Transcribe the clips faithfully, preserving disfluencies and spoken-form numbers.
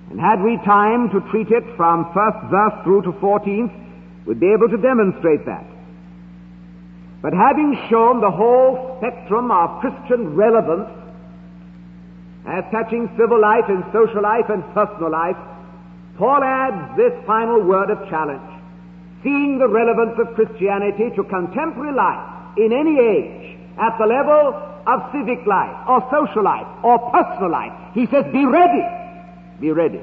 And had we time to treat it from first verse through to fourteenth, we'd be able to demonstrate that. But having shown the whole spectrum of Christian relevance as touching civil life and social life and personal life, Paul adds this final word of challenge, seeing the relevance of Christianity to contemporary life in any age, at the level of civic life or social life or personal life. He says, be ready. Be ready.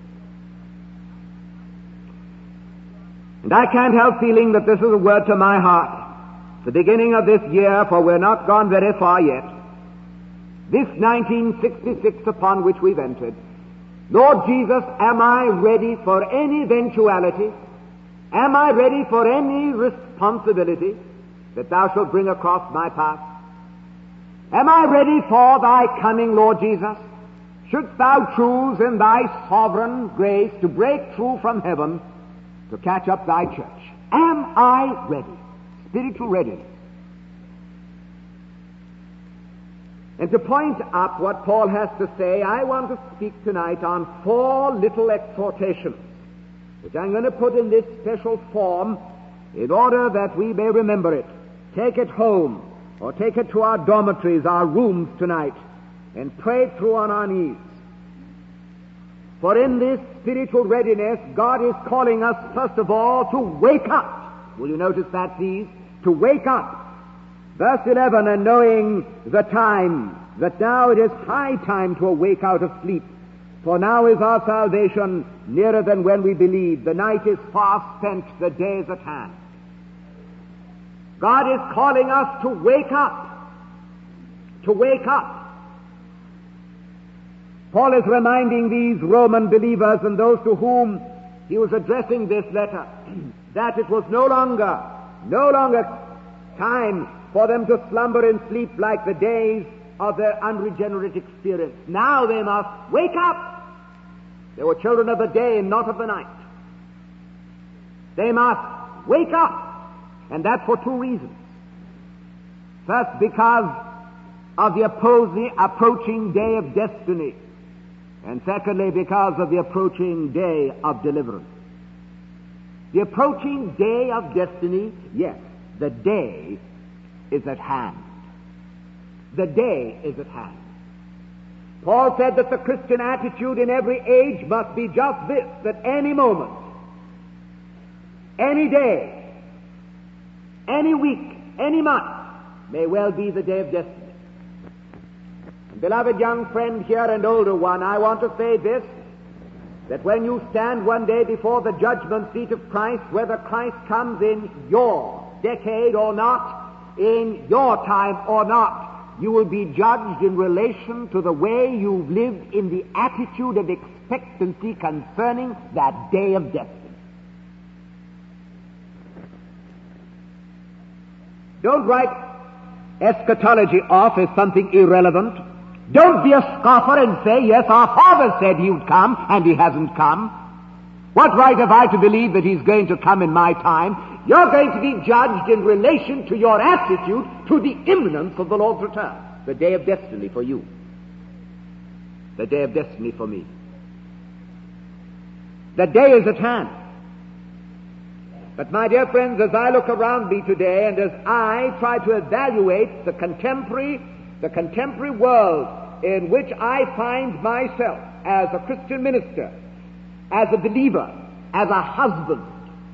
And I can't help feeling that this is a word to my heart. The beginning of this year, for we're not gone very far yet. This nineteen sixty-six upon which we've entered. Lord Jesus, am I ready for any eventuality? Am I ready for any responsibility that thou shalt bring across my path? Am I ready for thy coming, Lord Jesus? Shouldst thou choose in thy sovereign grace to break through from heaven to catch up thy church? Am I ready? Spiritual readiness. And to point up what Paul has to say, I want to speak tonight on four little exhortations, which I'm going to put in this special form in order that we may remember it. Take it home, or take it to our dormitories, our rooms tonight, and pray it through on our knees. For in this spiritual readiness, God is calling us, first of all, to wake up. Will you notice that, please? To wake up. Verse eleven, and knowing the time, that now it is high time to awake out of sleep. For now is our salvation nearer than when we believed. The night is far spent, the day is at hand. God is calling us to wake up. To wake up. Paul is reminding these Roman believers and those to whom he was addressing this letter that it was no longer, no longer time for them to slumber and sleep like the days of their unregenerate experience. Now they must wake up. They were children of the day and not of the night. They must wake up. And that's for two reasons. First, because of the opposing, approaching day of destiny. And secondly, because of the approaching day of deliverance. The approaching day of destiny, yes, the day is at hand. The day is at hand. Paul said that the Christian attitude in every age must be just this, that any moment, any day, any week, any month may well be the day of destiny. And beloved young friend here and older one, I want to say this, that when you stand one day before the judgment seat of Christ, whether Christ comes in your decade or not, in your time or not, you will be judged in relation to the way you've lived in the attitude of expectancy concerning that day of destiny. Don't write eschatology off as something irrelevant. Don't be a scoffer and say, yes, our Father said he would come, and he hasn't come. What right have I to believe that he's going to come in my time? You're going to be judged in relation to your attitude to the imminence of the Lord's return. The day of destiny for you. The day of destiny for me. The day is at hand. But my dear friends, as I look around me today and as I try to evaluate the contemporary, the contemporary world in which I find myself as a Christian minister, as a believer, as a husband,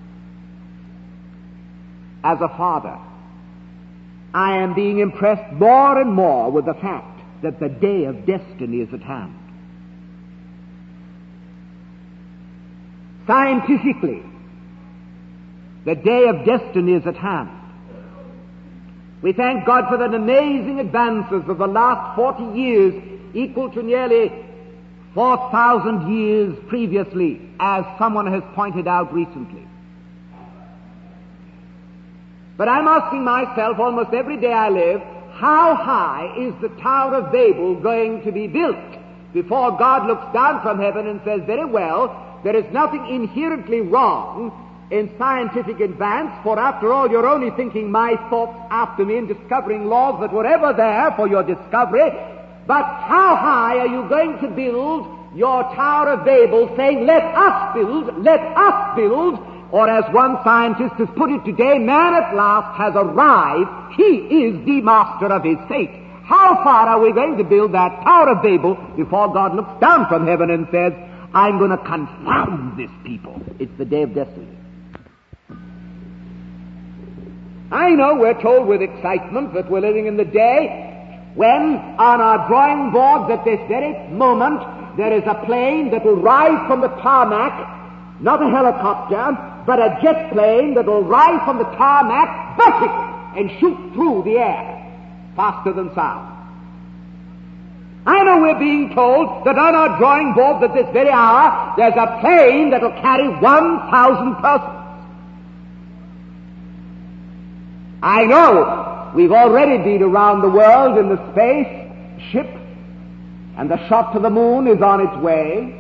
as a father, I am being impressed more and more with the fact that the day of destiny is at hand. Scientifically, the day of destiny is at hand. We thank God for the amazing advances of the last forty years, equal to nearly four thousand years previously, as someone has pointed out recently. But I'm asking myself almost every day I live, how high is the Tower of Babel going to be built before God looks down from heaven and says, very well, there is nothing inherently wrong in scientific advance, for after all, you're only thinking my thoughts after me and discovering laws that were ever there for your discovery. But how high are you going to build your Tower of Babel saying, let us build, let us build, or as one scientist has put it today, man at last has arrived. He is the master of his fate. How far are we going to build that Tower of Babel before God looks down from heaven and says, I'm going to confound this people? It's the day of destiny. I know we're told with excitement that we're living in the day when on our drawing boards at this very moment there is a plane that will rise from the tarmac, not a helicopter, but a jet plane that will rise from the tarmac vertically and shoot through the air faster than sound. I know we're being told that on our drawing boards at this very hour there's a plane that will carry one thousand persons. I know we've already been around the world in the space ship, and the shot to the moon is on its way.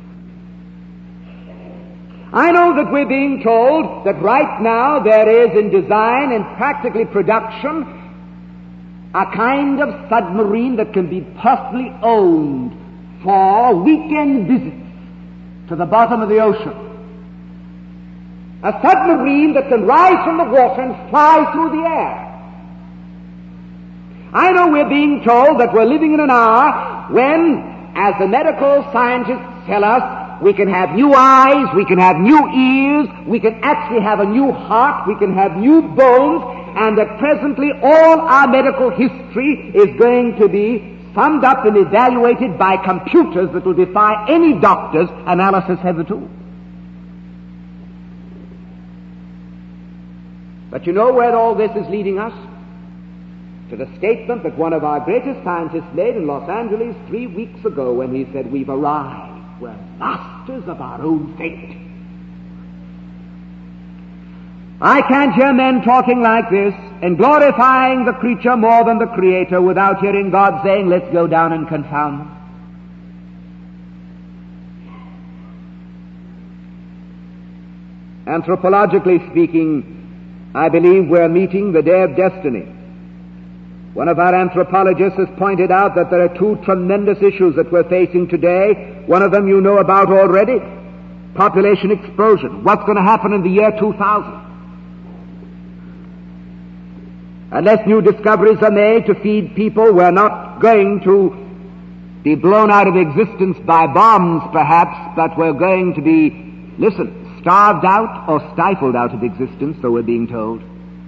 I know that we're being told that right now there is in design and practically production a kind of submarine that can be personally owned for weekend visits to the bottom of the ocean. A submarine that can rise from the water and fly through the air. I know we're being told that we're living in an hour when, as the medical scientists tell us, we can have new eyes, we can have new ears, we can actually have a new heart, we can have new bones, and that presently all our medical history is going to be summed up and evaluated by computers that will defy any doctor's analysis hitherto. But you know where all this is leading us? To the statement that one of our greatest scientists made in Los Angeles three weeks ago when he said, we've arrived. We're masters of our own fate. I can't hear men talking like this and glorifying the creature more than the Creator without hearing God saying, let's go down and confound them. Anthropologically speaking, I believe we're meeting the day of destiny. One of our anthropologists has pointed out that there are two tremendous issues that we're facing today. One of them you know about already, population explosion. What's going to happen in the year two thousand? Unless new discoveries are made to feed people, we're not going to be blown out of existence by bombs, perhaps, but we're going to be, listen, starved out or stifled out of existence, so we're being told.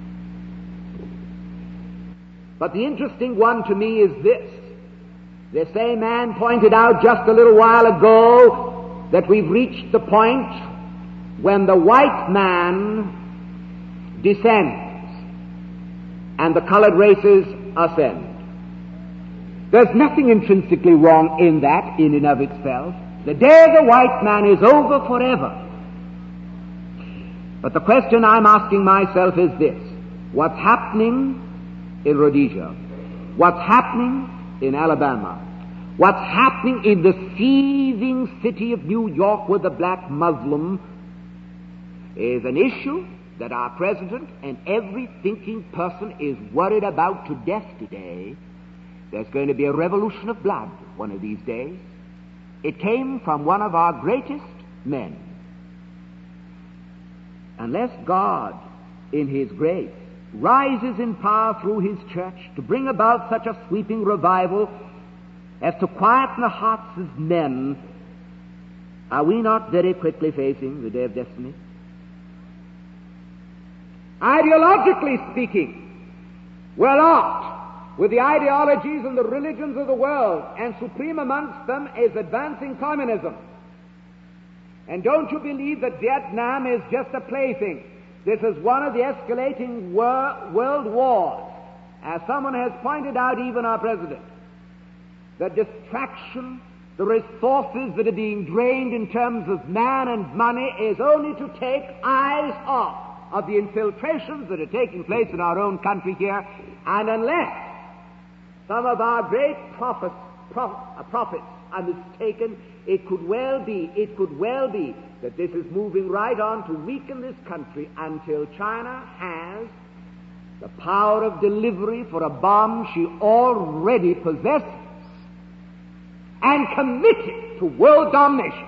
But the interesting one to me is this. The same man pointed out just a little while ago that we've reached the point when the white man descends and the colored races ascend. There's nothing intrinsically wrong in that in and of itself. The day of the white man is over forever. But the question I'm asking myself is this. What's happening in Rhodesia? What's happening in Alabama? What's happening in the seething city of New York with the black Muslim is an issue that our president and every thinking person is worried about to death today. There's going to be a revolution of blood one of these days. It came from one of our greatest men. Unless God, in His grace, rises in power through His church to bring about such a sweeping revival as to quieten the hearts of men, are we not very quickly facing the day of destiny? Ideologically speaking, we're not with the ideologies and the religions of the world, and supreme amongst them is advancing communism. And don't you believe that Vietnam is just a plaything? This is one of the escalating wor- world wars. As someone has pointed out, even our president, the distraction, the resources that are being drained in terms of man and money is only to take eyes off of the infiltrations that are taking place in our own country here. And unless some of our great prophets, prof- uh, prophets are mistaken, it could well be, it could well be that this is moving right on to weaken this country until China has the power of delivery for a bomb she already possesses and committed to world domination.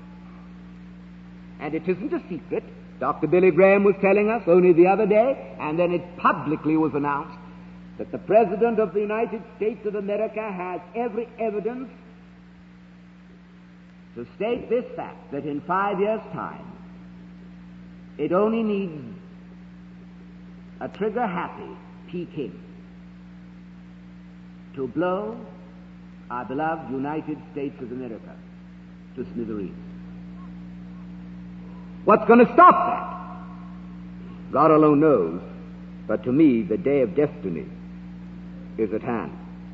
And it isn't a secret. Doctor Billy Graham was telling us only the other day, and then it publicly was announced, that the President of the United States of America has every evidence to state this fact, that in five years' time, it only needs a trigger-happy Peking to blow our beloved United States of America to smithereens. What's going to stop that? God alone knows, but to me, the day of destiny is at hand.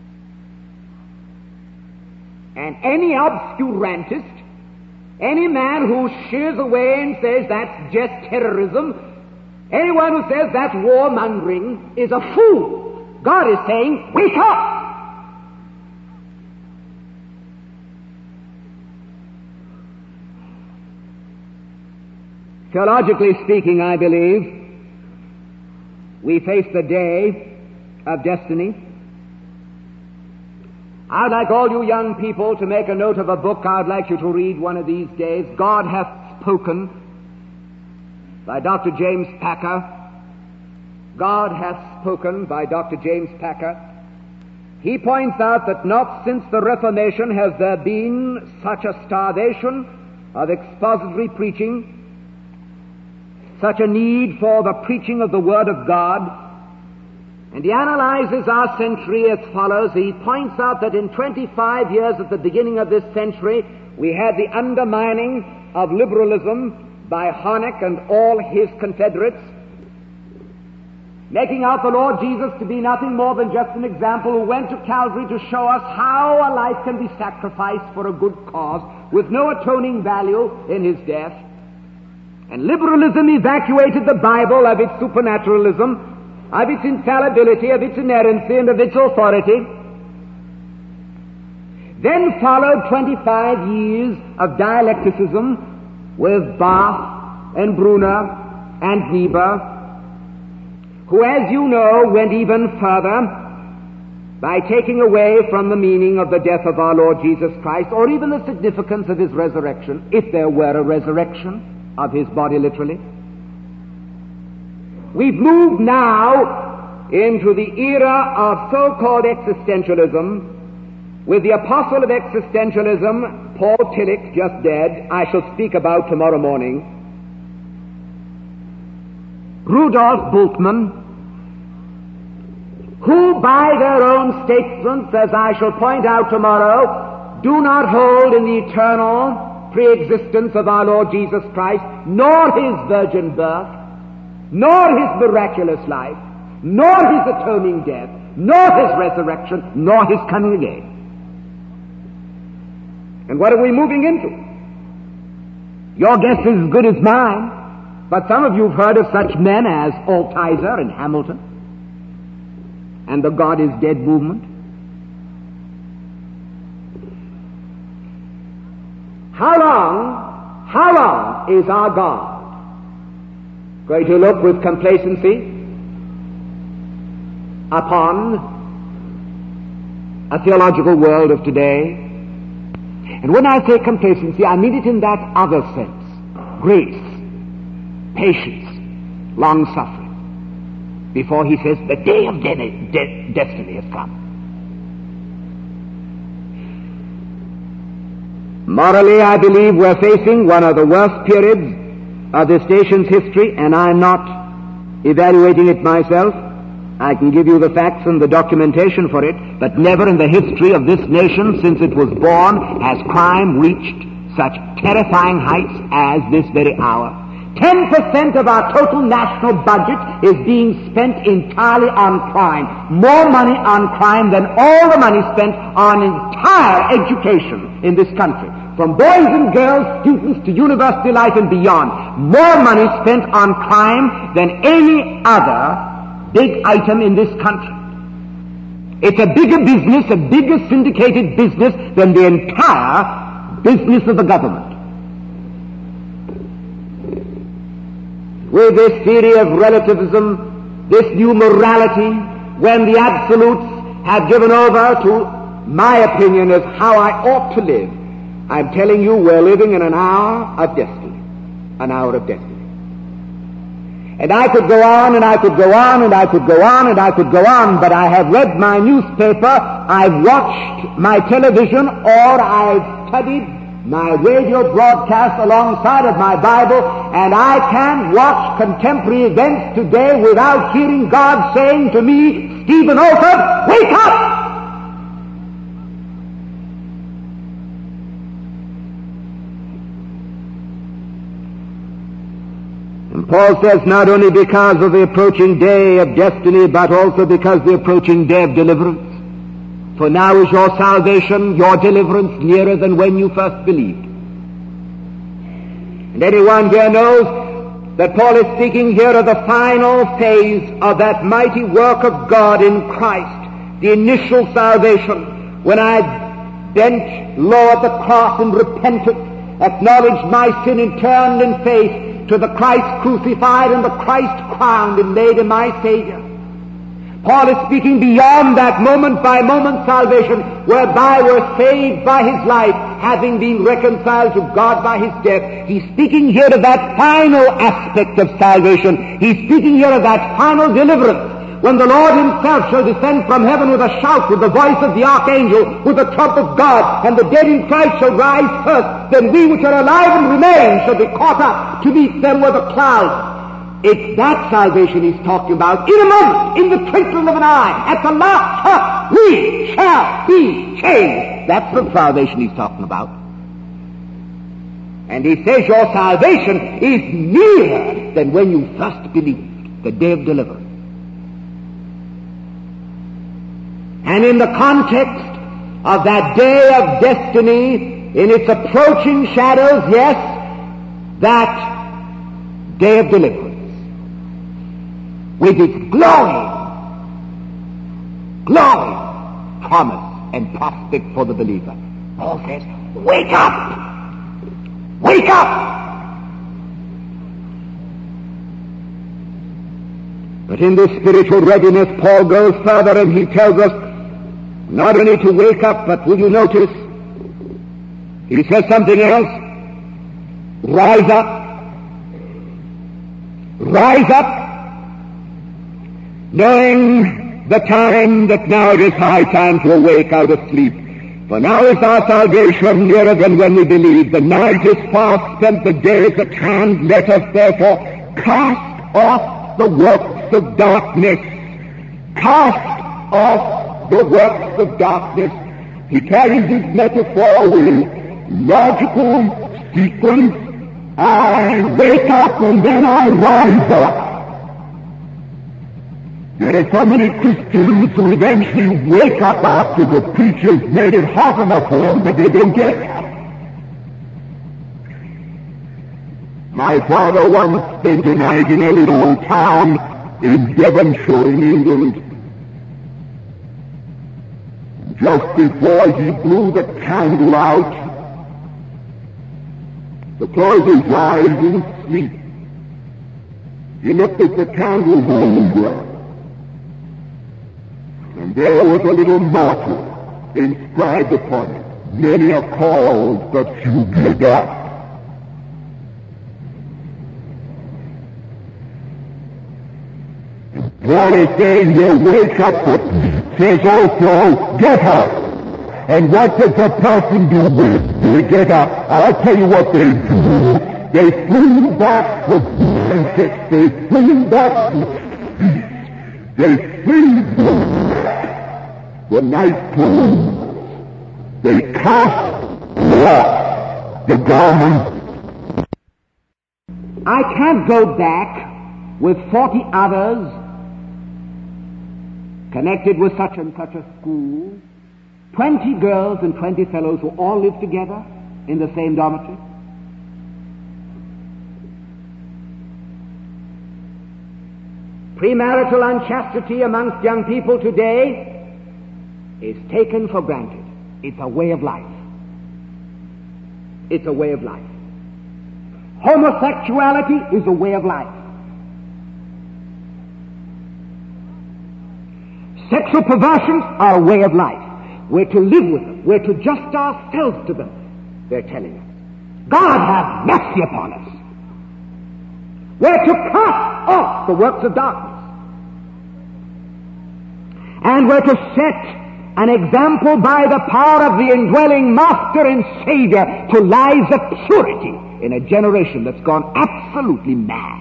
And any obscurantist, any man who shears away and says that's just terrorism, anyone who says that's warmongering is a fool. God is saying, wake up! Theologically speaking, I believe, we face the day of destiny. I'd like all you young people to make a note of a book I'd like you to read one of these days. God Hath Spoken, by Doctor James Packer. God Hath Spoken by Doctor James Packer. He points out that not since the Reformation has there been such a starvation of expository preaching, such a need for the preaching of the Word of God. And he analyzes our century as follows. He points out that in twenty-five years at the beginning of this century, we had the undermining of liberalism by Harnack and all his confederates, making out the Lord Jesus to be nothing more than just an example who went to Calvary to show us how a life can be sacrificed for a good cause with no atoning value in his death. And liberalism evacuated the Bible of its supernaturalism, of its infallibility, of its inerrancy, and of its authority. Then followed twenty-five years of dialecticism with Barth and Brunner and Niebuhr, who, as you know, went even further by taking away from the meaning of the death of our Lord Jesus Christ, or even the significance of his resurrection, if there were a resurrection of his body literally. We've moved now into the era of so-called existentialism with the apostle of existentialism, Paul Tillich, just dead, I shall speak about tomorrow morning, Rudolf Bultmann, who by their own statements, as I shall point out tomorrow, do not hold in the eternal pre-existence of our Lord Jesus Christ, nor his virgin birth, nor his miraculous life, nor his atoning death, nor his resurrection, nor his coming again. And what are we moving into? Your guess is as good as mine, but some of you have heard of such men as Altizer and Hamilton, and the God is Dead movement. How long, how long is our God going to look with complacency upon a theological world of today? And when I say complacency, I mean it in that other sense. Grace, patience, long-suffering, before he says the day of de- de- destiny has come. Morally, I believe we're facing one of the worst periods of this nation's history, and I'm not evaluating it myself. I can give you the facts and the documentation for it, but never in the history of this nation since it was born has crime reached such terrifying heights as this very hour. Ten percent of our total national budget is being spent entirely on crime. More money on crime than all the money spent on entire education in this country. From boys and girls, students, to university life and beyond. More money spent on crime than any other big item in this country. It's a bigger business, a bigger syndicated business than the entire business of the government. With this theory of relativism, this new morality, when the absolutes have given over to my opinion as how I ought to live, I'm telling you, we're living in an hour of destiny. An hour of destiny. And I could go on, and I could go on, and I could go on, and I could go on, but I have read my newspaper, I've watched my television, or I've studied my radio broadcast alongside of my Bible, and I can watch contemporary events today without hearing God saying to me, Stephen Olford, wake up! And Paul says not only because of the approaching day of destiny, but also because of the approaching day of deliverance. For now is your salvation, your deliverance, nearer than when you first believed. And anyone here knows that Paul is speaking here of the final phase of that mighty work of God in Christ, the initial salvation, when I bent low at the cross and repented, acknowledged my sin and turned in faith to the Christ crucified and the Christ crowned and made him my Savior. Paul is speaking beyond that moment-by-moment salvation, whereby we're saved by his life, having been reconciled to God by his death. He's speaking here of that final aspect of salvation. He's speaking here of that final deliverance, when the Lord himself shall descend from heaven with a shout, with the voice of the archangel, with the trump of God, and the dead in Christ shall rise first. Then we which are alive and remain shall be caught up to meet them with the clouds. It's that salvation he's talking about. In a moment, in the twinkling of an eye, at the last trump, we shall be changed. That's the salvation he's talking about. And he says your salvation is nearer than when you first believed, the day of deliverance. And in the context of that day of destiny, in its approaching shadows, yes, that day of deliverance, with its glory, glory, promise, and prospect for the believer. Paul says, wake up! Wake up! But in this spiritual readiness, Paul goes further and he tells us not only to wake up, but will you notice, he says something else, rise up, rise up, knowing the time that now it is high time to awake out of sleep. For now is our salvation nearer than when we believed. The night is far spent, the day is at hand. Let us therefore cast off the works of darkness. Cast off the works of darkness. He carries this metaphor with logical sequence. I wake up and then I rise up. There are so many Christians who eventually wake up after the preacher's made it hot enough for them, but they don't get it. My father once spent a night in a little town in Devonshire in England. Just before he blew the candle out, to close his eyes in sleep, he looked at the candle holder. And there was a little motto inscribed upon it. Many are called, but few be called. Paul is saying he'll wake up, but says also, get up. And what does a person do when they get up? I'll tell you what they do. They fling back the blankets, they fling back the They fling the night clothes. They cast off the garment. I can't go back with forty others connected with such and such a school, twenty girls and twenty fellows who all live together in the same dormitory. Premarital unchastity amongst young people today is taken for granted. It's a way of life. It's a way of life. Homosexuality is a way of life. Sexual perversions are a way of life. We're to live with them. We're to adjust ourselves to them. they're telling us. God have mercy upon us. We're to cast off the works of darkness. And we're to set an example by the power of the indwelling Master and Savior to lives of purity in a generation that's gone absolutely mad.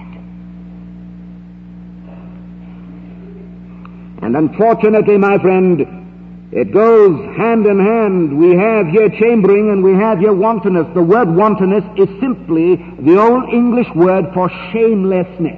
And unfortunately, my friend, it goes hand in hand. We have here chambering and we have here wantonness. The word wantonness is simply the old English word for shamelessness.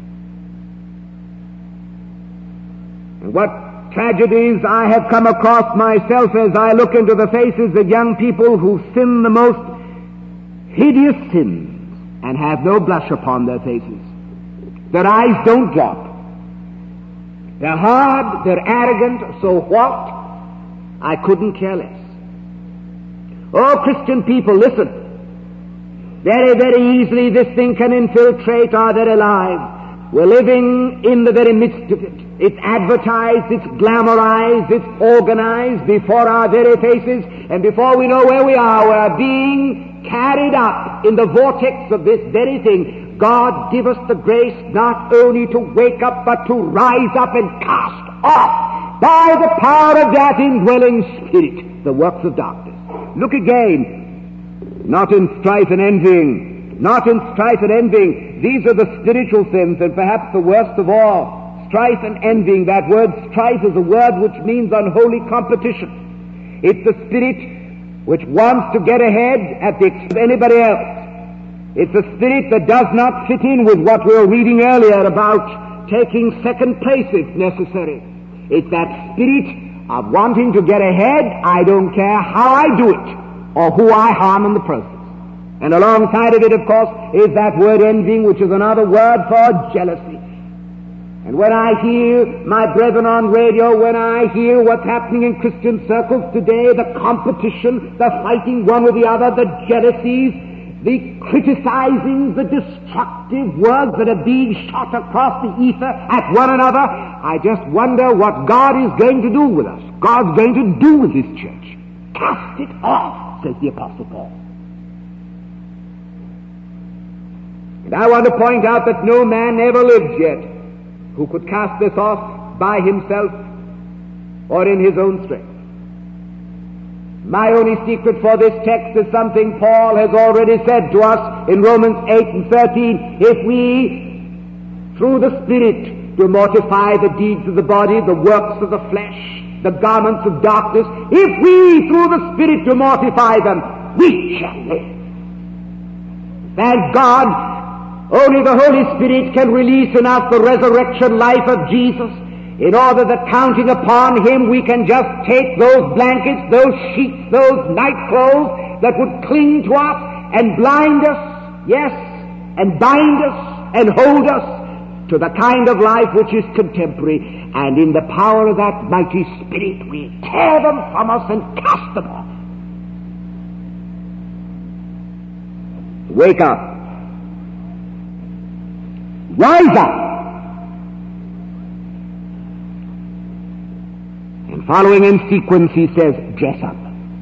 And what tragedies I have come across myself as I look into the faces of young people who sin the most hideous sins and have no blush upon their faces. Their eyes don't drop. They're hard, they're arrogant, so what? I couldn't care less. Oh, Christian people, listen. Very, very easily this thing can infiltrate our very lives. We're living in the very midst of it. It's advertised, it's glamorized, it's organized before our very faces, and before we know where we are, we're being carried up in the vortex of this very thing. God give us the grace not only to wake up, but to rise up and cast off by the power of that indwelling Spirit the works of darkness. Look again, not in strife and envying, not in strife and envying. These are the spiritual sins, and perhaps the worst of all. Strife and envying. That word strife is a word which means unholy competition. It's the spirit which wants to get ahead at the expense of anybody else. It's a spirit that does not fit in with what we were reading earlier about taking second place if necessary. It's that spirit of wanting to get ahead. I don't care how I do it or who I harm in the process. And alongside of it, of course, is that word envying, which is another word for jealousy. And when I hear my brethren on radio, when I hear what's happening in Christian circles today, the competition, the fighting one with the other, the jealousies, the criticizing, the destructive words that are being shot across the ether at one another, I just wonder what God is going to do with us. God's going to do with this church. Cast it off, says the Apostle Paul. And I want to point out that no man ever lived yet who could cast this off by himself or in his own strength. My only secret for this text is something Paul has already said to us in Romans eight and thirteen. If we, through the Spirit, do mortify the deeds of the body, the works of the flesh, the garments of darkness, if we, through the Spirit, do mortify them, we shall live. Thank God, only the Holy Spirit can release in us the resurrection life of Jesus, in order that counting upon Him we can just take those blankets, those sheets, those night clothes that would cling to us and blind us, yes, and bind us and hold us to the kind of life which is contemporary, and in the power of that mighty Spirit we tear them from us and cast them off. Wake up. Rise up. And following in sequence, he says, dress up.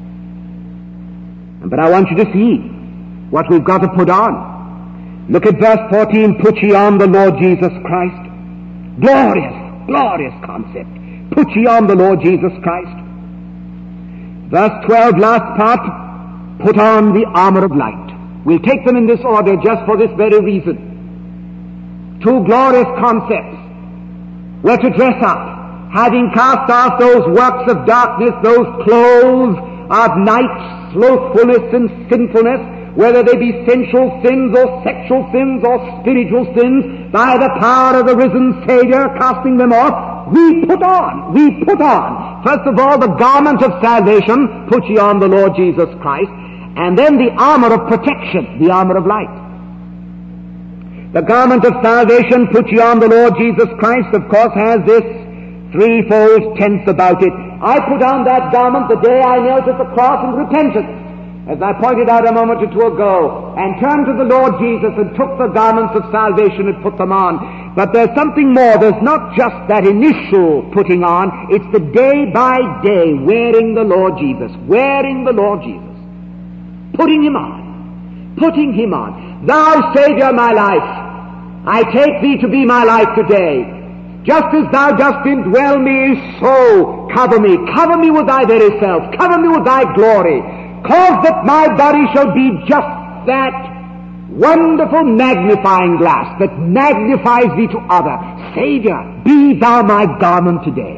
But I want you to see what we've got to put on. Look at verse fourteen, put ye on the Lord Jesus Christ. Glorious, glorious concept. Put ye on the Lord Jesus Christ. Verse twelve, last part, put on the armor of light. We'll take them in this order just for this very reason. Two glorious concepts. We're to dress up, having cast off those works of darkness, those clothes of night, slothfulness and sinfulness, whether they be sensual sins or sexual sins or spiritual sins, by the power of the risen Savior, casting them off, we put on, we put on, first of all, the garment of salvation, put ye on the Lord Jesus Christ, and then the armor of protection, the armor of light. The garment of salvation, put ye on the Lord Jesus Christ, of course, has this threefold tense about it. I put on that garment the day I knelt at the cross in repentance, as I pointed out a moment or two ago, and turned to the Lord Jesus and took the garments of salvation and put them on. But there's something more. There's not just that initial putting on. It's the day by day wearing the Lord Jesus, wearing the Lord Jesus. putting him on, putting him on. Thou Savior, my life, I take thee to be my life today. Just as thou dost indwell me, so cover me. Cover me with thy very self. Cover me with thy glory. Cause that my body shall be just that wonderful magnifying glass that magnifies thee to others. Savior, be thou my garment today.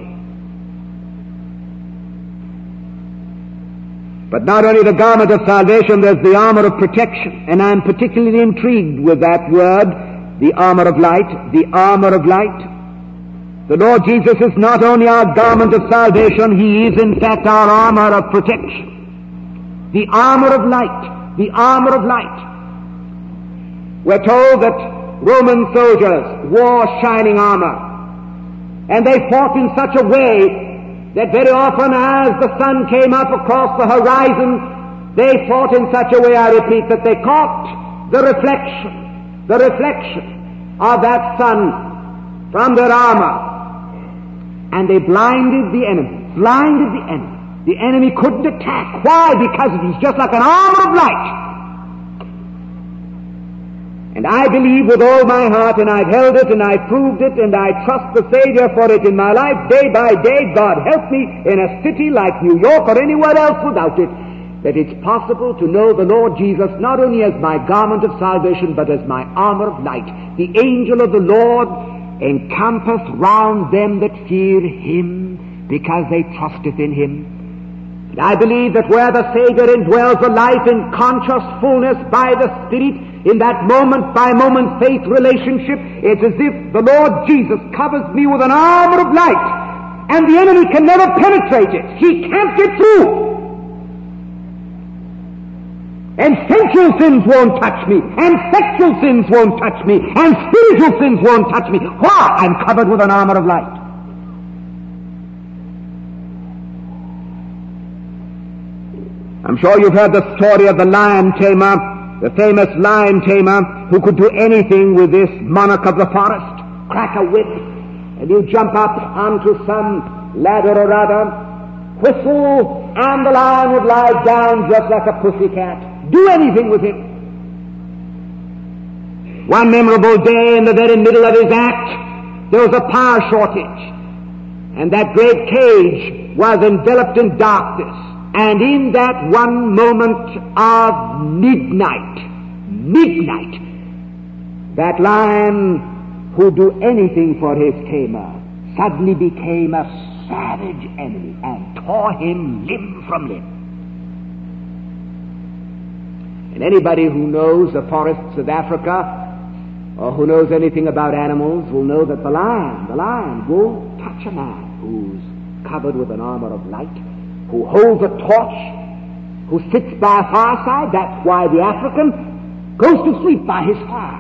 But not only the garment of salvation, there's the armor of protection. And I'm particularly intrigued with that word, the armor of light, the armor of light. The Lord Jesus is not only our garment of salvation, He is in fact our armor of protection. The armor of light, the armor of light. We're told that Roman soldiers wore shining armor, and they fought in such a way that very often as the sun came up across the horizon, they fought in such a way, I repeat, that they caught the reflection, the reflection of that sun from their armor. And they blinded the enemy, blinded the enemy. The enemy couldn't attack. Why? Because it was just like an armor of light. And I believe with all my heart, and I've held it, and I've proved it, and I trust the Savior for it in my life, day by day. God help me in a city like New York or anywhere else without it, that it's possible to know the Lord Jesus not only as my garment of salvation, but as my armor of light. The angel of the Lord encompasseth round them that fear Him, because they trusteth in Him. And I believe that where the Savior indwells a life in conscious fullness by the Spirit, in that moment-by-moment faith relationship, it's as if the Lord Jesus covers me with an armor of light, and the enemy can never penetrate it. He can't get through. And sensual sins won't touch me, and sexual sins won't touch me, and spiritual sins won't touch me. Why? I'm covered with an armor of light. I'm sure you've heard the story of the lion tamer, the famous lion tamer who could do anything with this monarch of the forest. Crack a whip, and you jump up onto some ladder or other, whistle, and the lion would lie down just like a pussycat. Do anything with him. One memorable day in the very middle of his act, there was a power shortage, and that great cage was enveloped in darkness. And in that one moment of midnight, midnight, that lion who'd do anything for his tamer suddenly became a savage enemy and tore him limb from limb. And anybody who knows the forests of Africa, or who knows anything about animals, will know that the lion, the lion won't touch a man who's covered with an armor of light, who holds a torch, who sits by a fireside. That's why the African goes to sleep by his fire.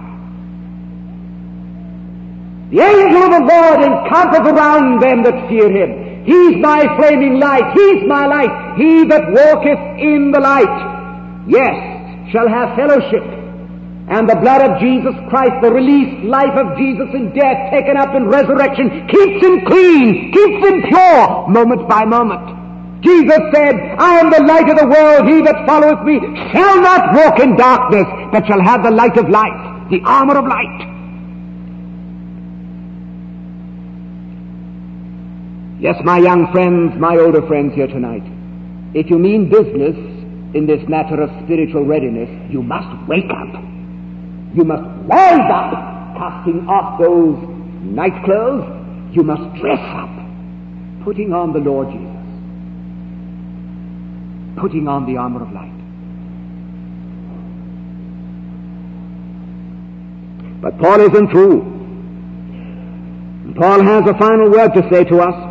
The angel of the Lord encampeth around them that fear Him. He's my flaming light. He's my light. He that walketh in the light, yes, shall have fellowship. And the blood of Jesus Christ, the released life of Jesus in death, taken up in resurrection, keeps him clean, keeps him pure, moment by moment. Jesus said, I am the light of the world. He that followeth me shall not walk in darkness, but shall have the light of life, the armor of light. Yes, my young friends, my older friends here tonight, if you mean business in this matter of spiritual readiness, you must wake up. You must rise up, casting off those night clothes. You must dress up, putting on the Lord Jesus, putting on the armor of light. But Paul isn't through. Paul has a final word to say to us,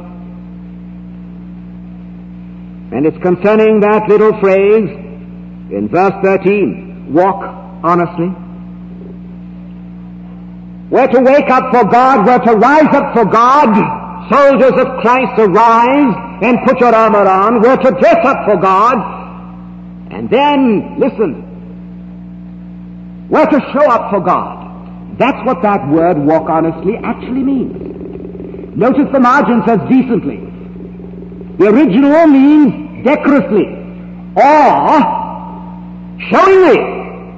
and it's concerning that little phrase in verse thirteen, walk honestly. We're to wake up for God, we're to rise up for God. Soldiers of Christ, arise and put your armor on. We're to dress up for God. And then, listen, we're to show up for God. That's what that word, walk honestly, actually means. Notice the margin says decently. The original means decorously, or showingly.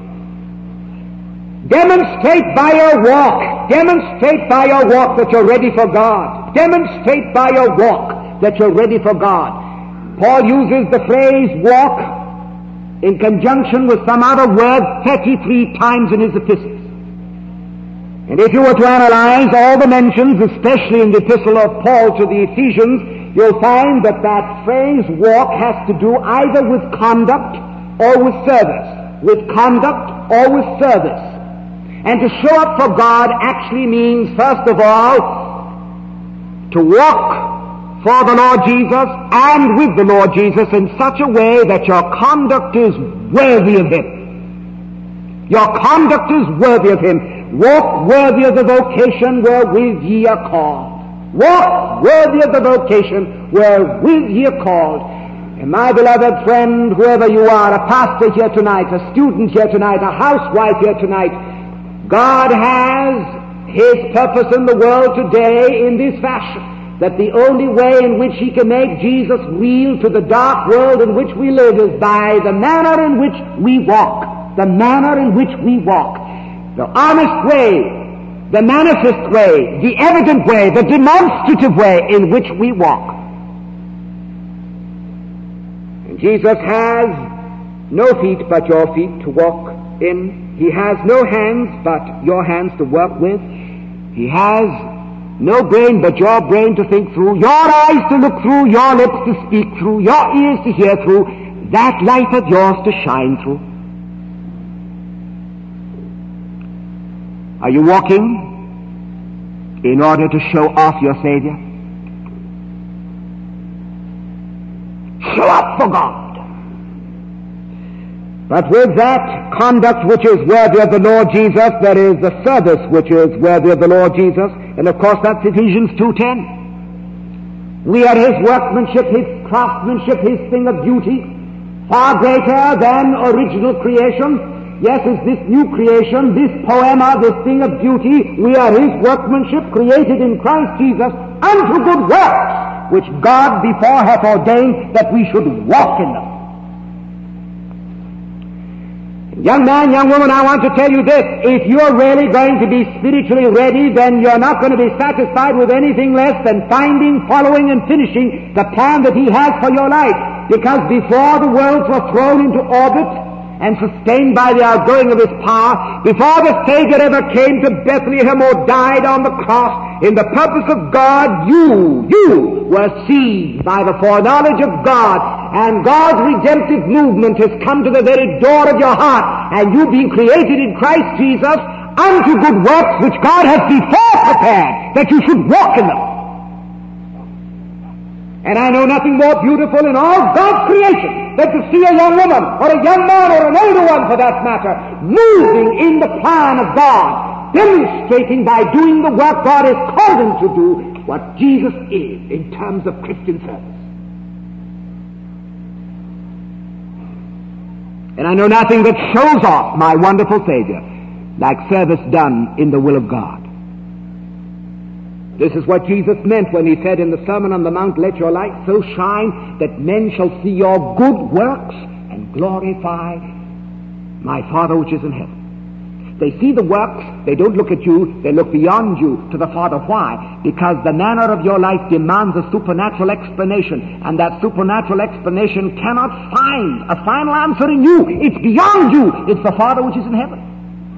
Demonstrate by your walk, demonstrate by your walk that you're ready for God. Demonstrate by your walk that you're ready for God. Paul uses the phrase walk in conjunction with some other word thirty-three times in his epistles. And if you were to analyze all the mentions, especially in the epistle of Paul to the Ephesians, you'll find that that phrase walk has to do either with conduct or with service. With conduct or with service. And to show up for God actually means, first of all, to walk for the Lord Jesus and with the Lord Jesus in such a way that your conduct is worthy of Him. Your conduct is worthy of Him. Walk worthy of the vocation wherewith ye are called. Walk worthy of the vocation wherewith ye are called. And my beloved friend, whoever you are, a pastor here tonight, a student here tonight, a housewife here tonight, God has His purpose in the world today in this fashion, that the only way in which He can make Jesus real to the dark world in which we live is by the manner in which we walk. The manner in which we walk. The honest way, the manifest way, the evident way, the demonstrative way in which we walk. And Jesus has no feet but your feet to walk in. He has no hands but your hands to work with. He has no brain but your brain to think through, your eyes to look through, your lips to speak through, your ears to hear through, that life of yours to shine through. Are you walking in order to show off your Savior? Show up for God. But with that conduct which is worthy of the Lord Jesus, there is a service which is worthy of the Lord Jesus. And of course that's Ephesians two ten. We are His workmanship, His craftsmanship, His thing of beauty, far greater than original creation. Yes, is this new creation, this poema, this thing of beauty, we are His workmanship, created in Christ Jesus, unto good works, which God before hath ordained that we should walk in them. Young man, young woman, I want to tell you this. If you're really going to be spiritually ready, then you're not going to be satisfied with anything less than finding, following, and finishing the plan that He has for your life. Because before the worlds were thrown into orbit and sustained by the outgoing of His power, before the Savior ever came to Bethlehem or died on the cross, in the purpose of God, you, you were seized by the foreknowledge of God, and God's redemptive movement has come to the very door of your heart, and you being created in Christ Jesus unto good works which God has before prepared, that you should walk in them. And I know nothing more beautiful in all God's creation than to see a young woman, or a young man, or an older one for that matter, moving in the plan of God, demonstrating by doing the work God has called him to do what Jesus is in terms of Christian service. And I know nothing that shows off my wonderful Savior like service done in the will of God. This is what Jesus meant when He said in the Sermon on the Mount, let your light so shine that men shall see your good works and glorify my Father which is in heaven. They see the works, they don't look at you, they look beyond you to the Father. Why? Because the manner of your life demands a supernatural explanation, and that supernatural explanation cannot find a final answer in you. It's beyond you. It's the Father which is in heaven.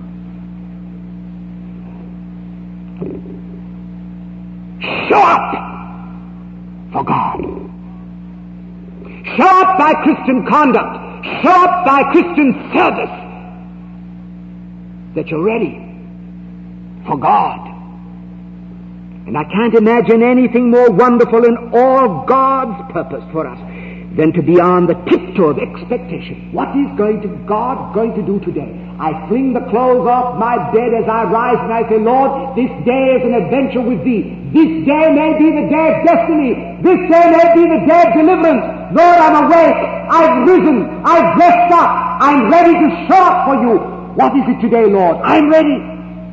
Show up for God. Show up by Christian conduct. Show up by Christian service that you're ready for God. And I can't imagine anything more wonderful in all God's purpose for us than to be on the tiptoe of expectation. What is going to God going to do today? I fling the clothes off my bed as I rise and I say, Lord, this day is an adventure with Thee. This day may be the day of destiny. This day may be the day of deliverance. Lord, I'm awake. I've risen. I've dressed up. I'm ready to show up for You. What is it today, Lord? I'm ready.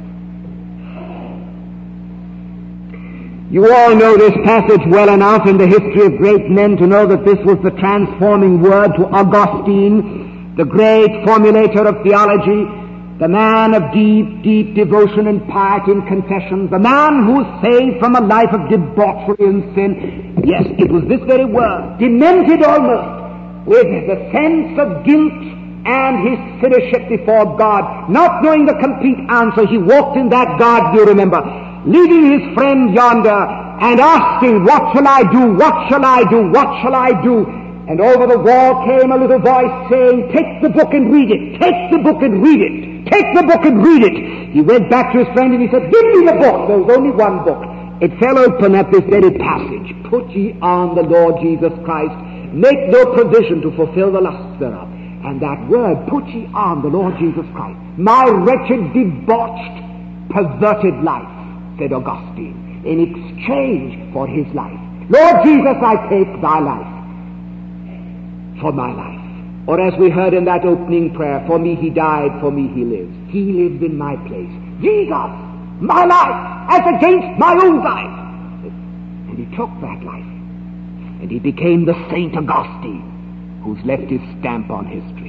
You all know this passage well enough in the history of great men to know that this was the transforming word to Augustine the great formulator of theology, the man of deep, deep devotion and piety and confession, the man who was saved from a life of debauchery and sin. Yes, it was this very word, demented almost, with the sense of guilt and his sinnership before God, not knowing the complete answer. He walked in that garden, you remember, leaving his friend yonder and asking, what shall I do, what shall I do, what shall I do? And over the wall came a little voice saying, take the book and read it, take the book and read it, take the book and read it. He went back to his friend and he said, give me the book. There was only one book. It fell open at this very passage. Put ye on the Lord Jesus Christ, make no provision to fulfill the lusts thereof. And that word, put ye on the Lord Jesus Christ. My wretched, debauched, perverted life, said Augustine, in exchange for his life. Lord Jesus, I take thy life for my life. Or as we heard in that opening prayer, for me he died, for me he lives. He lived in my place. Jesus, my life, as against my own life. And he took that life. And he became the Saint Augustine, who's left his stamp on history.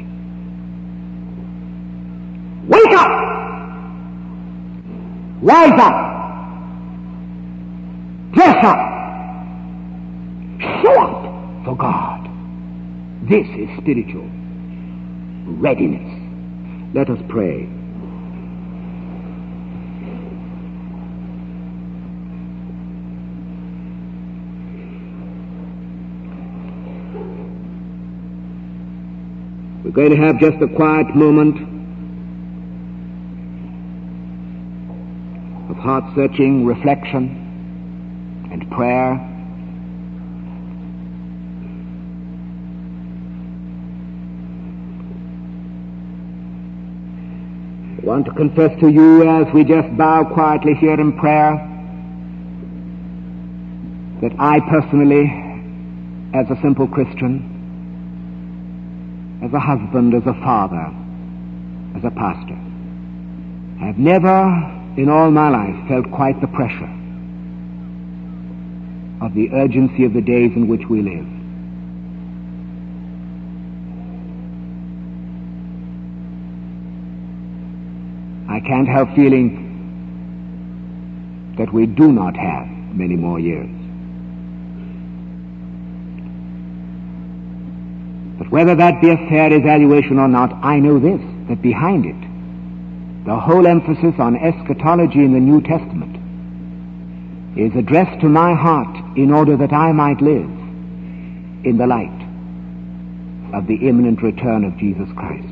Wake up! Rise up! Dress up! Show up for God. This is spiritual readiness. Let us pray. We're going to have just a quiet moment of heart-searching reflection and prayer. I want to confess to you, as we just bow quietly here in prayer, that I personally, as a simple Christian, as a husband, as a father, as a pastor, I have never in all my life felt quite the pressure of the urgency of the days in which we live. I can't help feeling that we do not have many more years. But whether that be a fair evaluation or not, I know this, that behind it, the whole emphasis on eschatology in the New Testament is addressed to my heart in order that I might live in the light of the imminent return of Jesus Christ.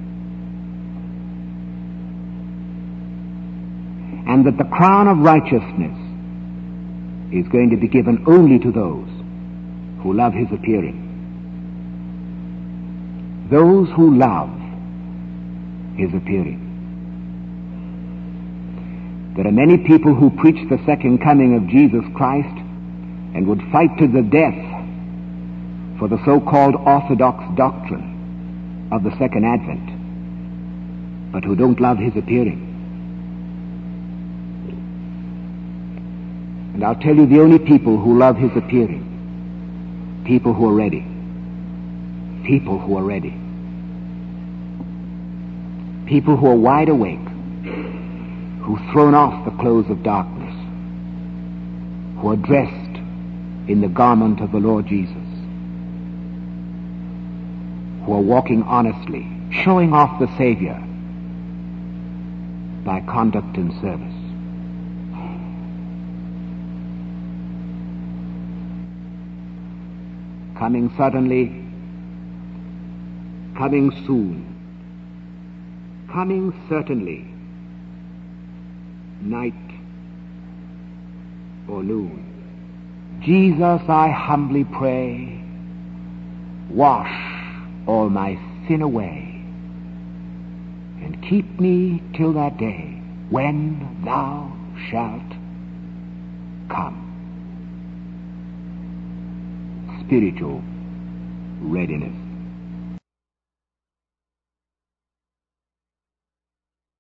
And that the crown of righteousness is going to be given only to those who love his appearing. Those who love his appearing. There are many people who preach the second coming of Jesus Christ and would fight to the death for the so-called orthodox doctrine of the second advent, but who don't love his appearing. And I'll tell you, the only people who love his appearing, people who are ready, people who are ready, people who are wide awake, who've thrown off the clothes of darkness, who are dressed in the garment of the Lord Jesus, who are walking honestly, showing off the Savior by conduct and service. Coming suddenly, coming soon, coming certainly, night or noon. Jesus, I humbly pray, wash all my sin away, and keep me till that day when thou shalt come. Spiritual readiness.